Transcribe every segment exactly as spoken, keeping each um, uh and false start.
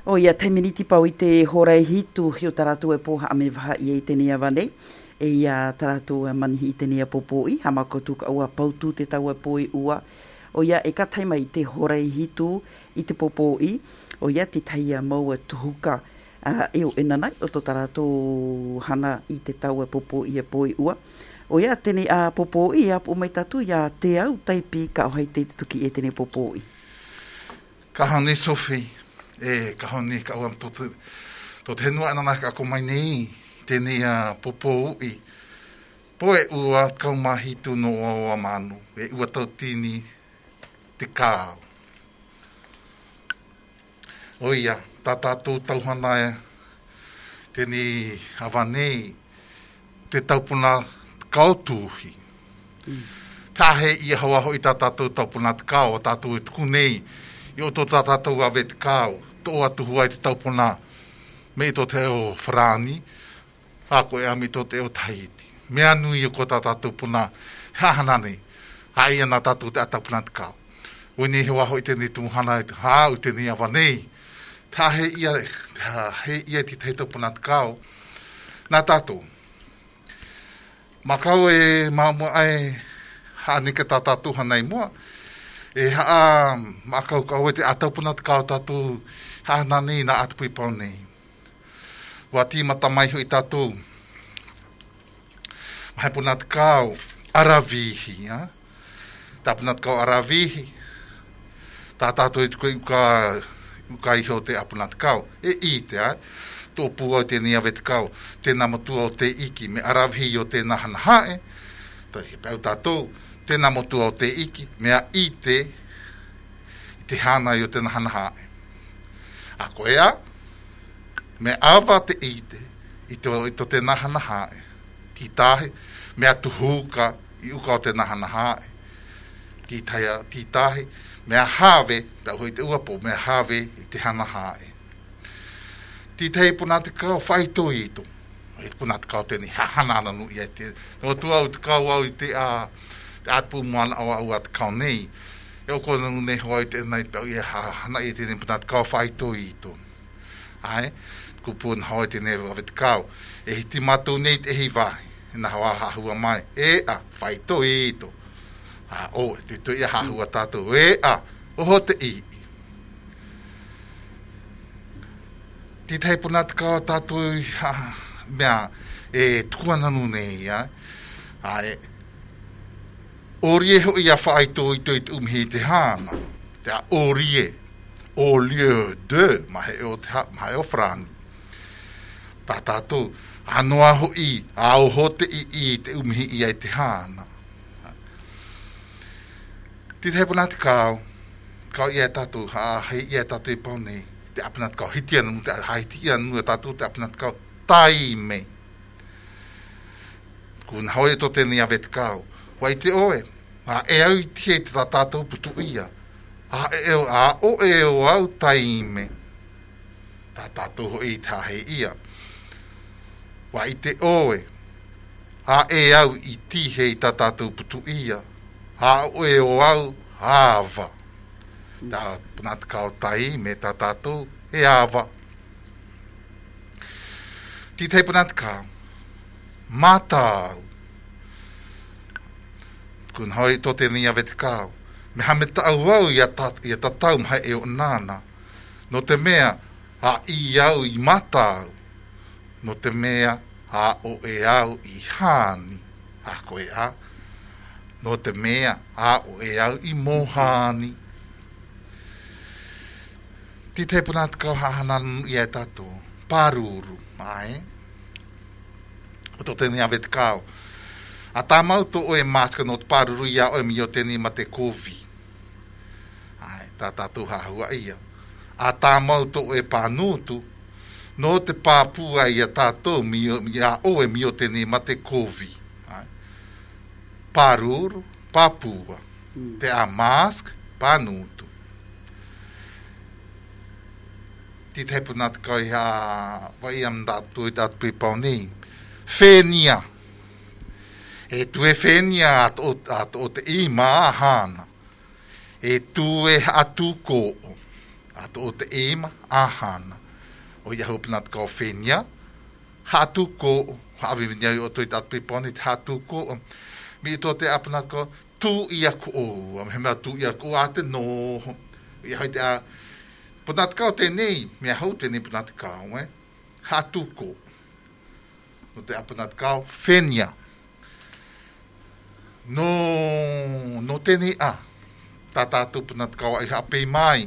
O ia te miniti pau i te horei hitu hi o taratu e poha ame waha i e teni awane. E ia taratu e manihi i teni a popoi. Hamako tuka ua pautu te tau e poi ua. O ia e kataima i te horei hitu i te popoi. O ia te taia mau e tuhuka uh, e o enanai o to taratu hana i te tau e popoi e poi ua. O ia teni a popoi a po mai tatu ia te au taipi ka ohai te tuki e teni popoi. Ka hane Sophie. E ka hone ka ua to te to te nua ana ka ko mai nei teni a popo i poe ua kau mahi tu no o manu e ua tau tini te ka o ia tata to tau hana teni avanei te taupuna kautuhi mm. Tahe i hawa ho i tata to taupuna te kau tatu e tuku nei i o tō tātou a vet kāo, tō atu huai te taupuna, me tō te o Frani, hako e ami tō te o Tahiti. Me anui o ko tātou puna, hahanane, hai ana tātou te ataupuna te kāo. Weni he waho i tēnei tumuhana, hau tēnei awanei, tā he ia, tā he ia ti te taupuna te kāo, nā tātou. Makau e māmua ai, hānika tā tātou hanei mua, e haa makau kau e te ataupuna te kao tātou hana nei na atupui pau nei. Wa ti matamai hui tātou. Mahai puna te kao aravihi. Ha? Tā puna te kao aravihi. Tā tātou e tukui uka, uka iho te apuna te kao. E i te ai. Tō pua o te niawe te kao. Tēnā motua o te iki. Me aravihi o tēnā hana hae. Tā he pau tātou. Tēnā motua o te iki, mea i te, i te hana i o tēnā hana hae. A koea, me awa te i te, i to, i to tēnā hana hae. Ki tahe, mea tuhuka i uka o tēnā hana hae. Ki taia, ki tahe, mea hawe, tau hoi te uapo, mea hawe i te hana hae. Ti tei puna te kao, whai to i to. E puna te kao tēni, hahana nanu i e te. No tu au te kao au i te a... te atu moana awa au at kau nei. E o kona nune hoa i tēnei pau i ha hana i tēnei puna te kau whaito i tō. Ai, kupun hoa i tēnei rua te kau. E hiti mātou nei te ehi wahi. E na hoa hahua mai. E a, whaito i tō. A o, te tu i a hahua tātou. E a, oho te i. Ti tei puna te kau tātou i ha, mea, e tukuana nunei, ai. Ai, Orie ho ia whaito i tō i te umhi te hāna. Te a orie. O lieu de. Mahe o te ha, mahe o Frani. Tā tātou. Anoa ho i. A o ho te i i te umhi i ai te hāna. Ti te hepuna te kāo. Kāo i ai tātou. Ha hei i ai tātou i pau nei. Te apuna te kāo. Hiti anu. Te haiti anu e tātou. Te apuna te kāo. Taime. Kuna hoi to tēnei ave te kāo. Wai te oe. A e au i tia te tātou putu ia. A e o, a o e o au taime. Tā tātou ho i tahe ia. Wa i te oe. A e au i tihe i tā tātou putu ia. A o e o au hava. Tā puna te kao taime tā tātou e hava. Ti te puna te kao. Mātāu. Kun hoi to te nia vete kāo. Me hame tau au i a tatau mhai e o nāna. No te mea, a i au i matau. No te mea, a o e au i hāni. A koe a. No te mea, a o e au i mohāni. Ti te puna te kau hahananu i e tato. Paruru, mai. O to te nia vete kāo. A tā mau tō oe māska no te pāruru ia oe mi o tēnei ma te kovi. Ai, tā tātou hahua ia. A tā mau tō oe pānūtu, no te pāpua ia tātou mi o ia oe mi o tēnei ma te kovi. Ai. Pāruru, pāpua. Mm. Te a māska, pānūtu. Ti te puna te kai ha, vai am dātu i dātu i pau nei. Whēnia. E tu e whenia at o, at o te i maa hana. E tu e atu ko. Ato o te ema, ahana. O ia hupinat kau whenia. Hatu ko, haawiwinia i o toi tat piponi, hatu ko. Mi to te apinat kau, tu ia ko o. Am he mea tu ia ko a te no. Ia hoi te a, punat kau te nei, mea hau te nei punat kau, eh? Hatu ko. No te apinat kau, whenia. No, no te nei a. Tātātu punat kau ai hape mai.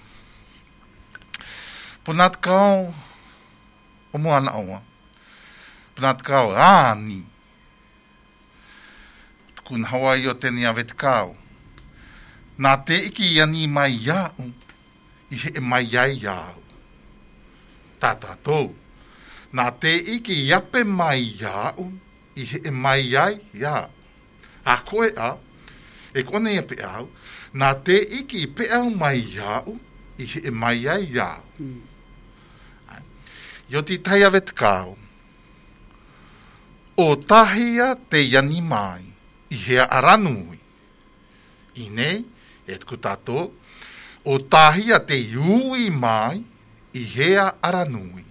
Punat kau, o moana aua. Punat kau, āni. Kun Hawaii o teni avet kau. Nā te iki iani mai iau, i he mai iai iau. Tātātou. Nā te iki iape mai iau, i he mai iai iau. A koe a, e kone ia pe au, nā te iki pe au mai iau, i he mai iai iau. Mm. Yo ti tai avet kau, o tahia te iani mai, i hea aranui. I nei, e tuku tātou, o tahia te iui mai, i hea aranui.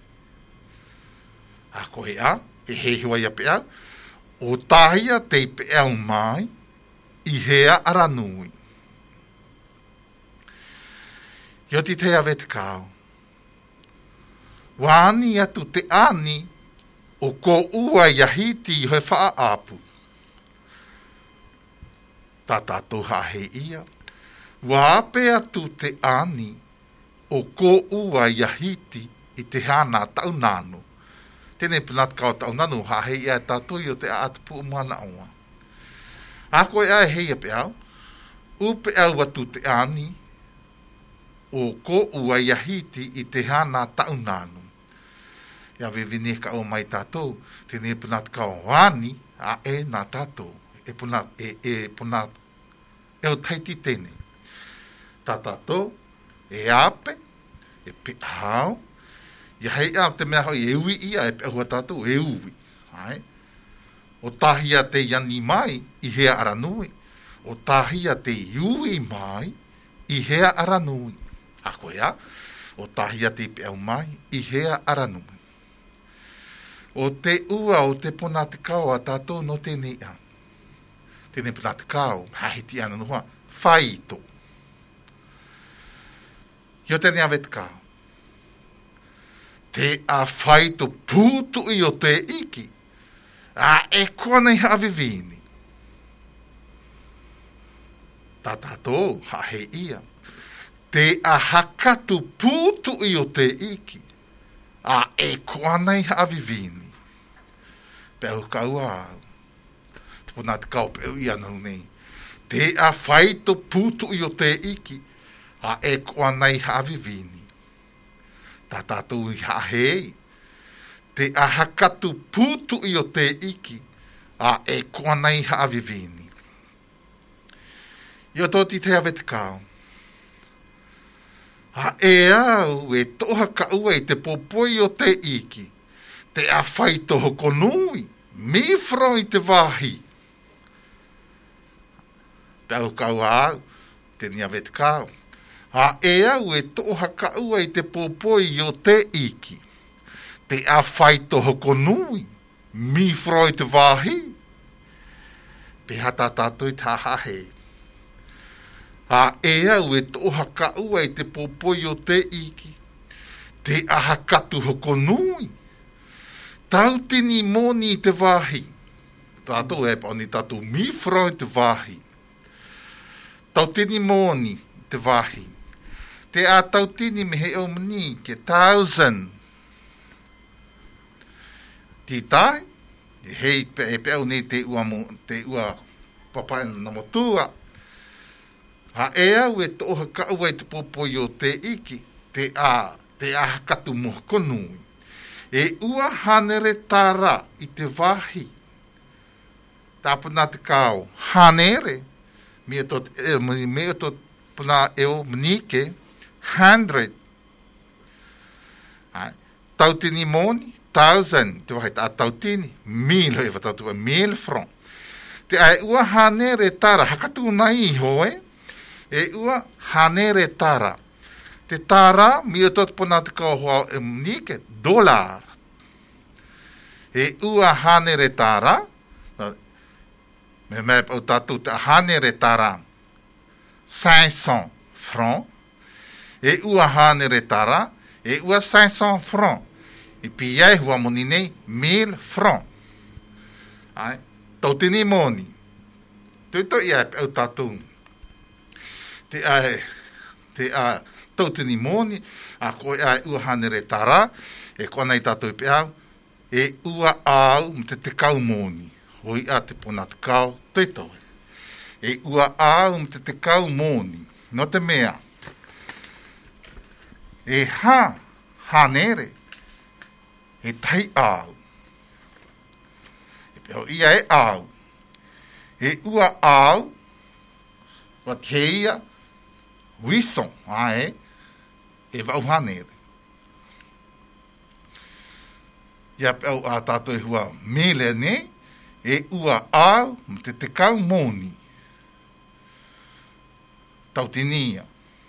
A koe a, e he hua ia pe au, o tahia te pe au mai, i hea aranui. Yo ti te avet kau, wāni atu te ani, o ko ua iahiti i hoi wha apu. Tā tātou hahe ia. Wāpe atu te ani, o ko ua iahiti i te hana tau nānu. Tēnei pinat kau tau nānu hahe ia tātou i o te atupu umana aua. Ako e ai heia pe au, upe au atu te ani, o ko ua iahiti i te hana tau nānu. Ia vivini ka o mai tātou, tēnei punat kau wāni, a e nā tātou, e punat, e, e punat, e o taiti tēnei. Tā tātou, e ape, e pe hao, ia hei au te mea hoi e ui ia, e pe ahua tātou, e ui. Hai? O tahia te iani mai, i hea aranui. O tahia te iui mai, i hea aranui. A koe a, o tahia te pe au mai, i hea aranui. O te ua o te pona te kau a tātou no tēnei a. Tēnei pona te kau, hahiti ana noha, whaito. Io tēnei awe te kau. Te a whaito pūtu i o te iki, a e kua nei hawivini. Tā tātou, hahe ia. Te a hakatu pūtu i o te iki, a e kua nei hawivini. Pēu kau au. Te puna te kau pēu ia nau nei. Te a whaito pūtu i o te iki, a e kua nei hawivini. Tā tātou i hahei. Te a hakatu pūtu i o te iki, a e kua nei hawivini. Io tōti te awe te kau. A e au e toha ka ua i te popoi o te iki. Te a whaito hoko nui, mi froi te wahi. Pēu kau au, te nia vet kau. A e au e toha ka ua i te popoi o te iki. Te a whaito hoko nui, mi froi te wahi. Peha tā tātou i tā hahe. A e au e toha ka ua i te popoi o te iki. Te aha katu hoko nui. Tau tini moni te wahi. Tātou e paoni tātou mi froi te wahi. Tau tini moni te wahi. Te a tau tini me he o mani ke thousand. Ti tai, hei pe e pe au nei te ua, mo, te ua papai na motua. Ha e au e toha ka ua i te popoi o te iki. Te a, te a katu mo konui. E ua hanere tāra i te wahi. Tāpuna te kau, hanere, mea tot, e, mea tot puna eo manike, hundred. Tautini moni, thousand, te wahi tā tautini, mil, e watatua, mil franc. Te ai ua hanere tāra, hakatu nai hoe, e ua hanere tāra. Te tāra, mi o tot pona te kau hoa e mnike, dolar. E ua hane re tāra, me me au tātou te hane re tāra, cinq cents francs, e ua hane re tāra, e ua cinq cents francs. I pi ai hua moni nei, mille francs. Ai, tau tini moni. Tui to ia au tātou. Te ai, te ai, tau tini moni, a koe ai ua hane re tāra, e kona i tātou i pe au, e ua au me te te kau moni. Hoi a te pona te kau, tui tau. E ua au me te te kau moni. No te mea. E ha, hanere. E tai au. E peo ia e au. E ua au, wa teia, wison, ae, e vau hanere. Ia peo a tātou e hua mele ne, e ua au, me te te kau moni. Tautinia.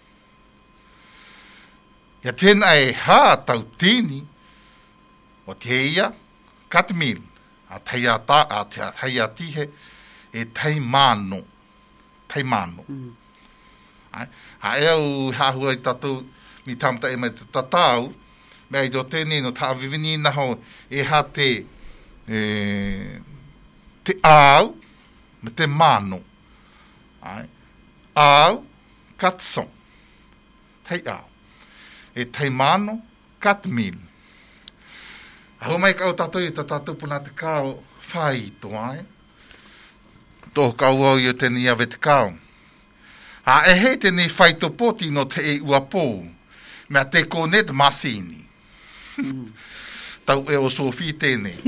Ia tēnā e hā tautini, o teia, katamil, a teia ta, a teia tihe, e tei mano, tei mano. Mm. Ai, a e au hahua i tātou, mi tamata e mai te tatau, mea i do tēnei no tā vivini naho, e ha te, e, te au, me te mano. Ai, au, katson, tei au. E tei mano, katamil. Hau mai kau tātou i tā tātou puna te kau whai to ai. Tō kau au i o tēnei awe te kau. A e he tēnei whai to poti no te e ua pō. Mea te kone te masini. Tau e o sofi tēnei.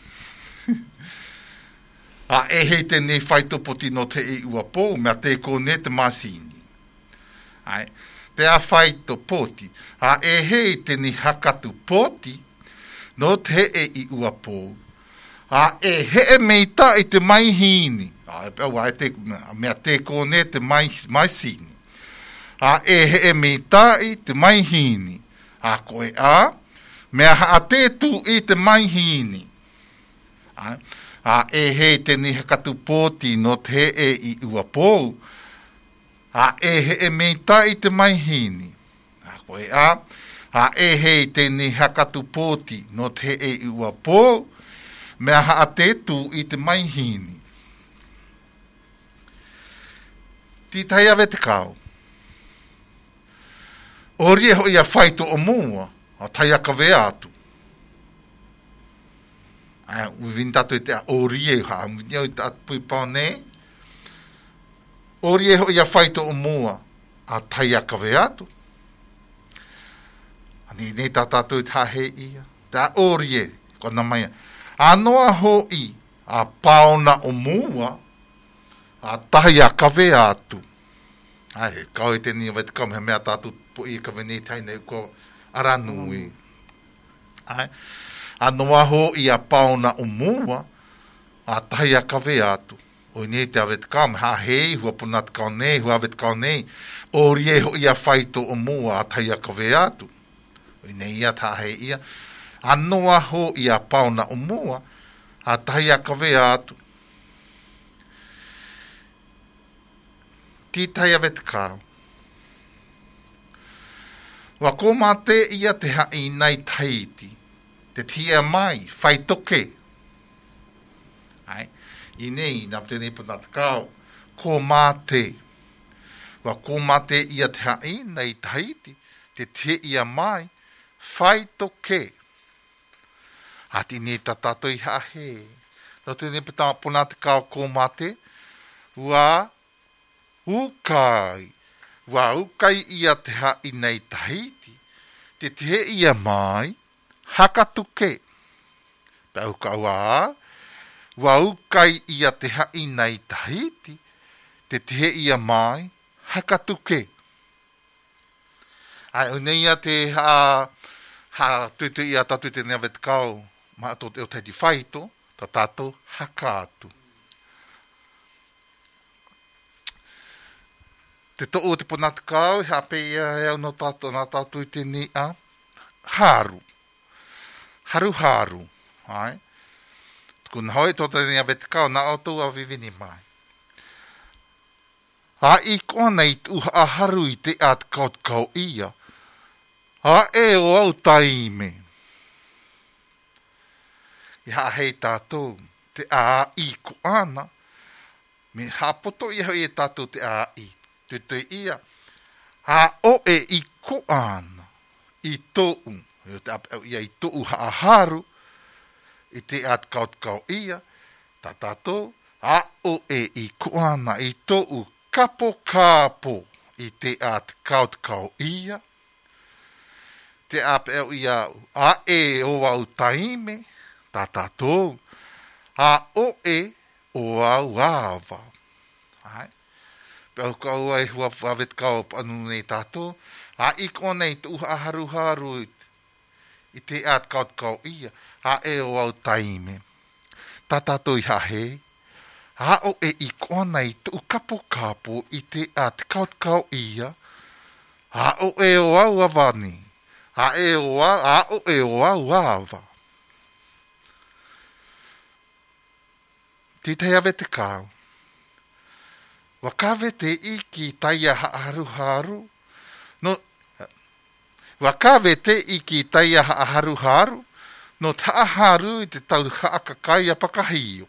A e he tēnei whai to poti no te e ua pō. Mea te kone te masini. Ai. Te a whai to poti. A e he tēnei hakatu poti. No te e i ua pō. A e he e meita i te mai hini. A e pēwa e te, mea te kone te mai, mai sini. A e he e meita i te mai hini. A koe a, mea ha te tu i te mai hini. A, a e he te ni hakatu pōti no te e i ua pō. A e he e meita i te mai hini. A koe a, a e hei te ni hakatu pōti no te e i ua pō, mea ha te tu i te mai hini. Ti tai awe te kau. Ori e ho ia whaito o mua, a tai aka vea atu. Ai, uwin tatu i te a ori e ha, mwini au i te atpui pāne. Ori e ho ia whaito o mua, a tai aka vea atu. Ni nei tā tātou i tā he ia. Tā ori e, kona mai. Anoa ho i, a paona o mua, a tahi a kawe atu. Ai, kau i tēni wai te kau mea mea tātou po i kawe nei taina i ko aranui. Ai, anoa ho i a paona o mua, a tahi a kawe atu. O nei te awe te kau mea hei, hua puna te kau nei, hua awe te kau nei. Ori e ho i a whaito o mua, a tahi a kawe atu. Nei ia tā hei ia. Anoa ho i a pauna o mua, a tahi a kawe atu. Ki tai awe te kāu. Wa ko mā te ia te hai nei taiti, te tia mai, whai toke. Ai, i nei, nā te nei puna te kāu, ko mā te. Wa ko mā te ia te hai nei taiti, te tia mai, whai toke. Hati ni ta tātou i hahe. No te ne pata puna te kao ko mate. Ua ukai. Ua ukai ia te hai nei tahiti. Te te ia mai hakatuke. Pau ka ua. Ua ukai ia te hai nei tahiti. Te te ia mai hakatuke. Ai unei ia te ha ha tutu ia tatu te nea vetkau ma ato te o te whaito ta tato haka atu. te to o te ponata kau, ha pe ia e no tato, na tato i te ni a haru. Haru haru. Ai. Kun hoi to te ni a bete kau, na o tu a vivini mai. Ha i kona i tu a haru i te at kaut kau ia. Ha e o au taime. I ha hei tātou te a i ko ana. Me ha poto i hoi e tātou te a i. Te te ia. Ha o e i ko ana. I tou. Ia i tou ha haru. I te at kaut kau ia. Ta tātou. Ha o e i ko ana. I tou kapo kapo. I te at kaut kau ia. Te ape au ia. A e o au taime. Ta tātou. Ha o e o au ava. Hai. Pau kau ai hua whawet kau anu nei tātou. Ha i konei tu ha haru haru i te at kaut kau ia. Ha e o au taime. Ta tātou i ha he. Ha o e i konei tu kapo kapo i te at kaut kau ia. Ha o e o au avani. Ha e o au, ha o e o au ava. Ti te ave te kau. Wakawe te iki taia haru haru. No, wakawe te iki taia haru haru. No taa haru i te tau haakakai a pakahio.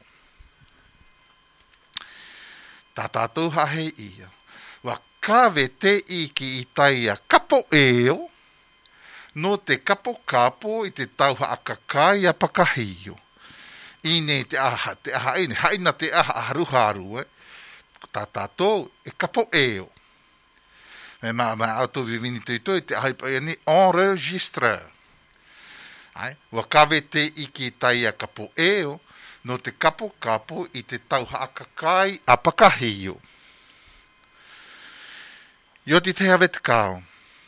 Tā tātou hahe ia. Wakawe te iki i taia kapo eo. No te kapo kapo i te tau haakakai a pakahio. Ine te aha, te aha ine, haina te aha haru haru, eh. Tā tātou e kapo eo. Me mā mā auto vivini tui tui te ahai pai ni enregistre. Ai, wakawe te iki taia kapo eo, no te kapo kapo i te tau haakakai a pakahio. Yo ti te hawe te kao.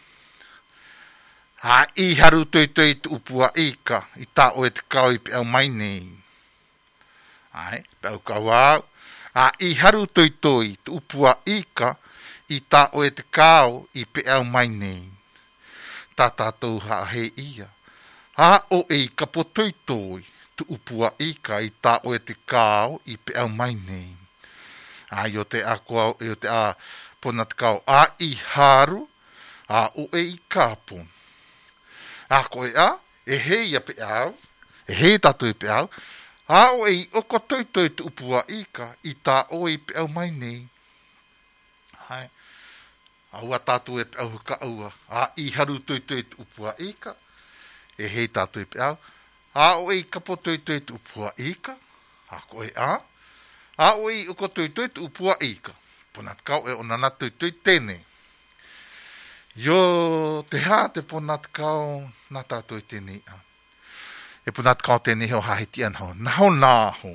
Ha i haru tui tui te upua ika, i tā o e te kao i pe au mai nei. Ai, pe au kawau. A i haru toi toi te upua ika i tā o e te kao i pe au mai nei. Tā tātou ha he ia. Ha o e i kapo toi toi te upua ika i tā o e te kao i pe au mai nei. A i o te a kua, i o te a pona te kao. A i haru, a o e i kapo. A koe a, e he ia pe au, e he tātou i pe au. A o e o ko toi toi te upua ika i tā o i pe au mai nei. Hai. A ua tātou e pe au ka aua. A i haru toi toi te upua ika. E hei tātou e pe au. A o e kapo toi toi te upua ika. A ko e a. A o e o ko toi toi te upua ika. Pona te kau e o nana toi toi tene. Yo te ha te pona te kau na tātou e tene a. E puna te kau tēne heo hahiti an hau. Naho nāho.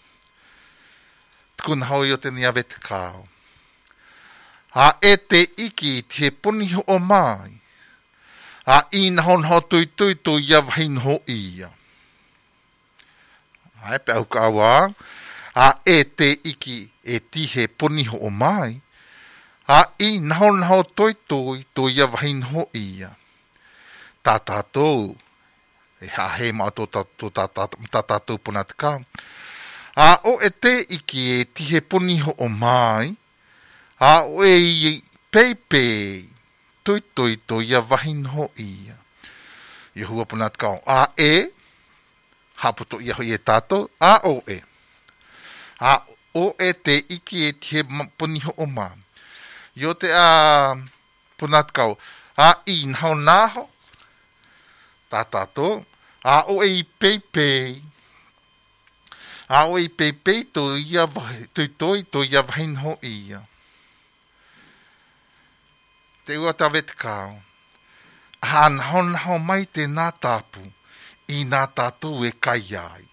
Tuku naho i o tēne awe te kau. Ha e te iki te puni ho o mai. Ha i naho naho tui tui tui iawahin ho ia. Hai pe au kawa. Ha e te iki e tihe puni ho o mai. Ha i naho naho tui tui tui iawahin ho ia. Tā tātou. E ha he ma to ta to ta ta ta ta to puna te ka. A o e te iki e tihe puni ho o mai. A o e i pepe. Toi toi toi ia wahin ho ia. I hua puna te ka. A e. Haputo ia hoi e tato. A o e. A o e te iki e tihe puni ho o mai. Yo te a puna te ka. A i nao naho. Tā tātou, a o e i peipei. A o e i peipei tō ia tui toi tō ia wahin ho ia. Te ua tawe te kāo. A naho naho mai te nā tāpu, i nā tātou e kai ai.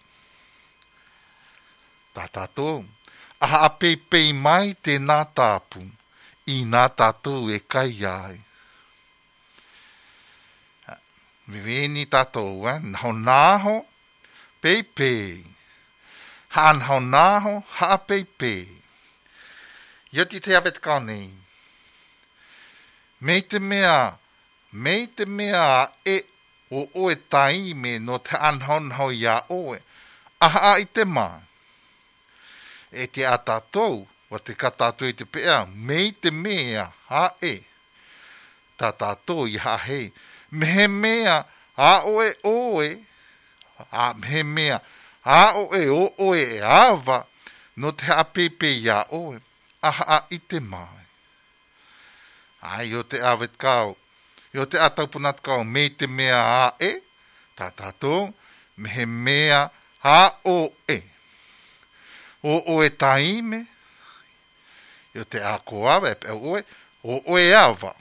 Tā tātou, a peipei mai te nā tāpu, i nā tātou e kai ai. Vivini tātou, eh? Naho nāho, pei pei. Ha naho nāho, ha pei pei. Ioti te awe te kao nei. mei te mea, mei te mea e o oe taime no te anhonhau ia oe, aha i te mā. E te atatou, wa te katatou i te pea, mei te mea, ha e, ta tātou i ha hei, mehe mea, a oe oe, a mehe mea, a oe o oe e awa, no te apepe ia oe, aha i te mai. Ai, o te awet kau, o te atau punat kau, mei te mea a e, ta tātou, mehe mea, a oe, o oe taime, o te ako awa, e pe oe, o oe awa.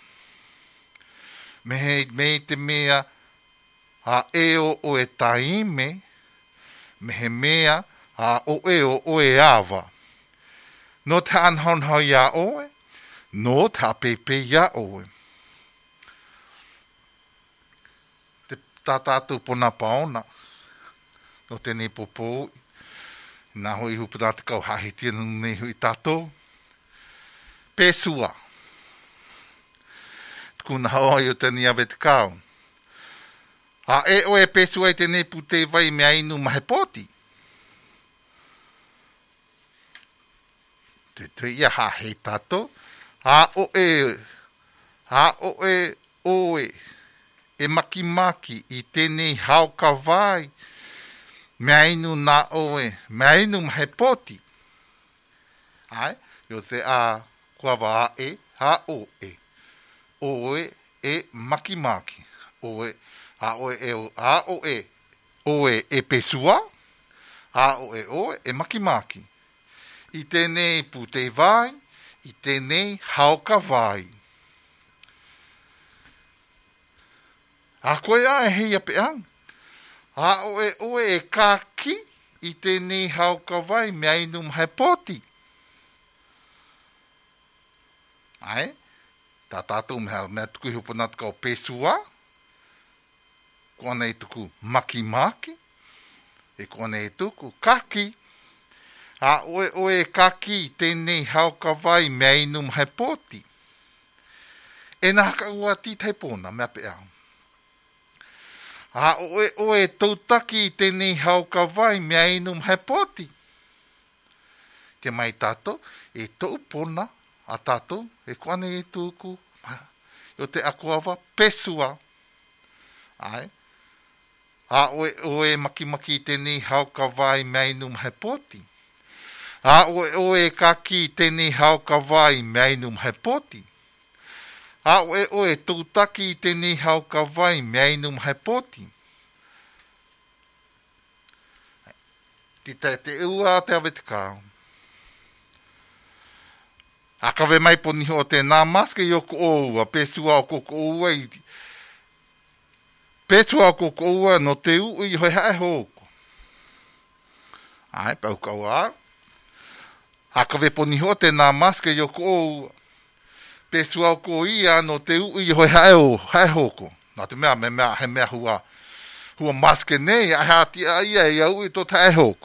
Mehe, mei te mea, a e o oe taime, mehe mea, a oe o oe awa. No te anhonhau ia oe, no te apepe ia oe. Te tātātou pona paona, no te ne popo, nā hoi hupuna te kau hahi tia nei hui tātou. Pesua. Kuna hoi o te ni awe te kau. A e oe pesua i te ne pute vai mea inu mahe poti. Te te ia ha hei tātou. A oe, a oe, oe, e maki maki i tēnei hao ka vai. Mea inu nā oe, mea inu mahe poti. Ai, yo te a kua wa a e, a oe. Oe e maki maki. Oe, a oe e o, a oe, oe e pesua. A oe oe e maki maki. I tēnei pute vai, i tēnei hao ka vai. A koe a e hei ape ang. A oe oe e kāki i tēnei hao ka vai mea inu mahe poti. Ai, tā tātou mea, mea tuku hupanat kau pesua, kua nei tuku maki maki, e kua nei tuku kaki. A oe oe e kaki i tēnei hao ka vai mea inu mahe poti. E nā haka ua tītai pōna, mea pe au. A oe oe tautaki i tēnei hao ka vai mea inu mahe poti. Te mai tātou, e tau pona a tātou, e kwane e tūku, o te akuawa, pesua. Ai. A oe oe maki maki i tēnei hao ka vai mea inu mahe poti. A oe oe kaki i tēnei hao ka vai mea inu mahe poti. A oe oe tautaki i tēnei hao ka vai mea inu mahe poti. Ti te te ua te awe te kāo. A kawe mai poni ho te nā maske i oko oua, pesua o koko oua i... Pesua o koko oua no te uu i hoi hae hoko. Ai, pau kau a. A kawe poni ho te nā maske i oko oua. Pesua o ko ia no te uu i hoi hae o, hae hoko. Nā te mea, me mea, he mea hua, hua maske nei, a hati a ia i au i to te hae hoko.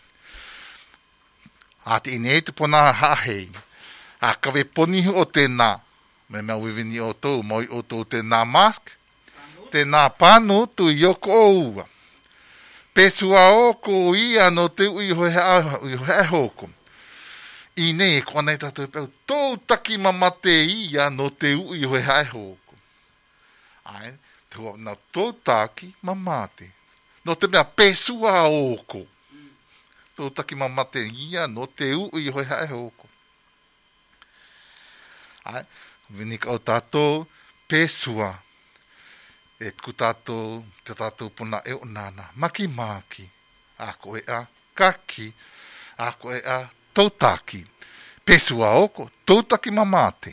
A te ine te pona hahei. A kawe poni o te nā, me mea wiwini o tō, moi o tō te nā mask, te nā pano tu i oko oua. Pesua o ko ia no te ui hoi hae hoko. I nei, kua nei tātou pēu, tō taki mamate ia no te ui hoi hae hoko. Ai, te hua, nā tō taki mamate. No te mea pesua oko. Tō taki mamate ia no te ui hoi hae hoko. Ai, vini kau tātou, pesua, e ku tātou, te tātou puna e o nāna, maki maki, a koe a kaki, a koe a tautaki, pesua oko, tautaki mamate.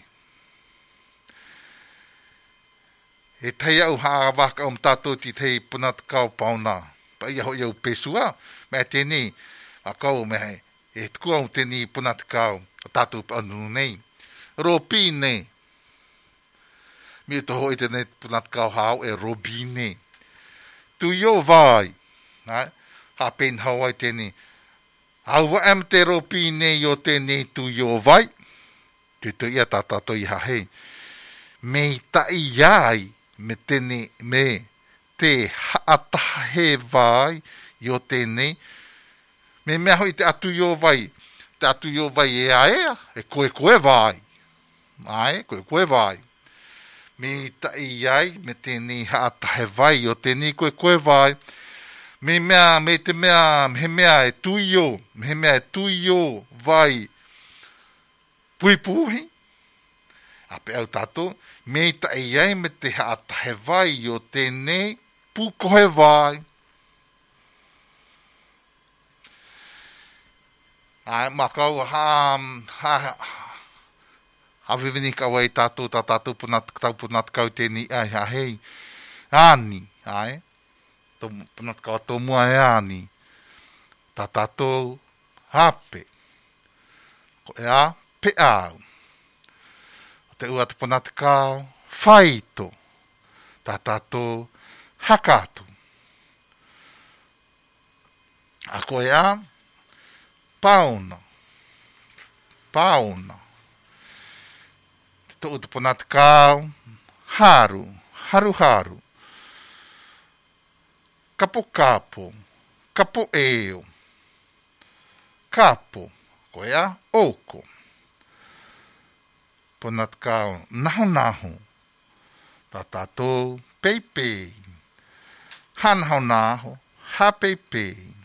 E tei au haa waka om tātou ti tei puna kau pauna, pa ia hoi au pesua, me tēnei, a kau me hei, e tuku au tēnei puna kau, tātou pa anu nei. Ropine. Mi to hoi te net punat kau hao e robine. Tu yo vai. Ha pen hawai tene. Awa am te ropine yo tene tu yo vai. Te te ia tatato i hahei. me i tai ai me tene me te haatahe vai yo tene me mea hoi te atu yo vai te atu yo vai e a ea e koe koe vai ai koe koe vai me i tai ai me tene haatahe vai yo tene koe koe vai me mea me te mea me mea e tuio me mea e tuio vai pui puhi a pe au tato me i tai ai me te haatahe vai yo tene pu koe vai ai makau ha ha ha vivini ka wai tato ta tato punat tau punat kau teni ai ha hei ani ai to punat kau to mua e ani ta tato hape ko ea pe au te ua te punat kau faito ta tato hakatu a ko ea pauna pauna te utu ponat kau haru haru haru kapo kapo kapo eo kapo koea oko ponat kau nahu nahu tatato peipei han hau nahu ha peipei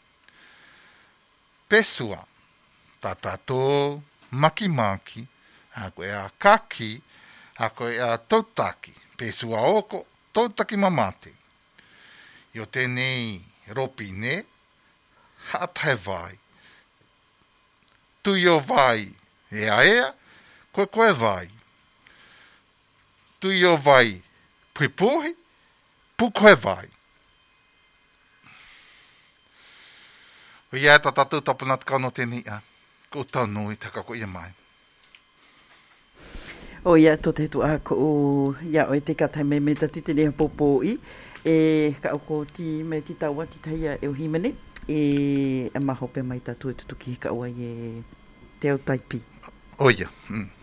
pesua tatato maki maki a koe a kaki a koe a tautaki pesua oko tautaki mamate yo tenei ropine hatahe vai tuio vai ea ea koe koe vai tuio vai puipuhi pu koe vai o ia ta tatu tapunat kau no teni a ko tau nui taka ko ia mai o ia to te tu a ko ia o te katai me me tati te lea popoi e ka o ko ti me ti taua ti taia e o himene e a mahope mai tatu e tutuki ka ua e te au taipi o ia mm.